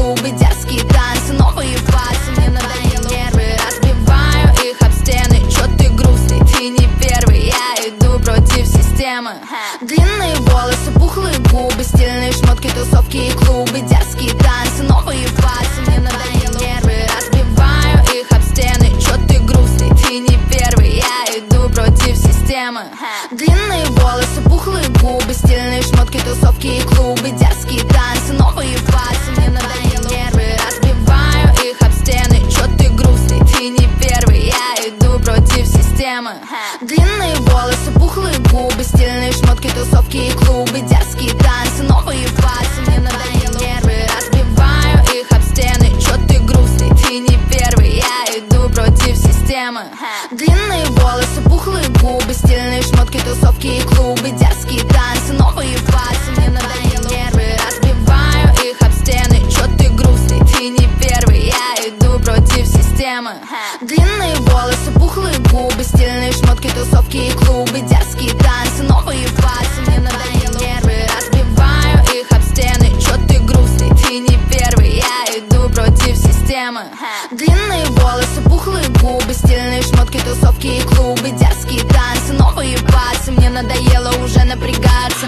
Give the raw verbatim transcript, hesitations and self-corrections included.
клубы, дерзкие танцы, новые фасы. Мне надоело, нервы, разбиваю их об стены. Чё ты грустный, ты не первый, я иду против системы. Длинные волосы, пухлые губы, стильные шмотки, тусовки и клубы, дерзкие танцы, новые фасы. Мне надоело, нервы, разбиваю их об стены. Чё ты грустный, ты не первый, я иду против системы. Длинные волосы, пухлые губы, стильные шмотки, тусовки и клубы, дерзкие танцы, новые фасы. Мне надоело, нервы, разбиваю их об стены. Чё ты грустный, ты не первый, я иду против системы. Длинные волосы, пухлые губы, стильные шмотки, тусовки и клубы, дерзкие танцы, новые фасы. Мне надоело, нервы, разбиваю их об стены. Чё ты грустный, ты не первый, я иду против системы. Длинные волосы, пухлые губы, стильные шмотки, тусовки и клубы, дерзкие танцы, новые фасы. Мне надоело, нервы, разбиваю их об стены. Чё ты грустный, ты не первый, я иду против системы. Длинные волосы, пухлые губы, стильные шмотки, тусовки и клубы, дерзкие танцы, новые фасы. Мне надоело, нервы, разбиваю их об стены. Чё ты грустный, ты не первый, я иду против системы. Длинные волосы, пухлые губы, стильные шмотки, тусовки и клубы, дерзкие танцы, новые фасы. Мне надоело уже напрягать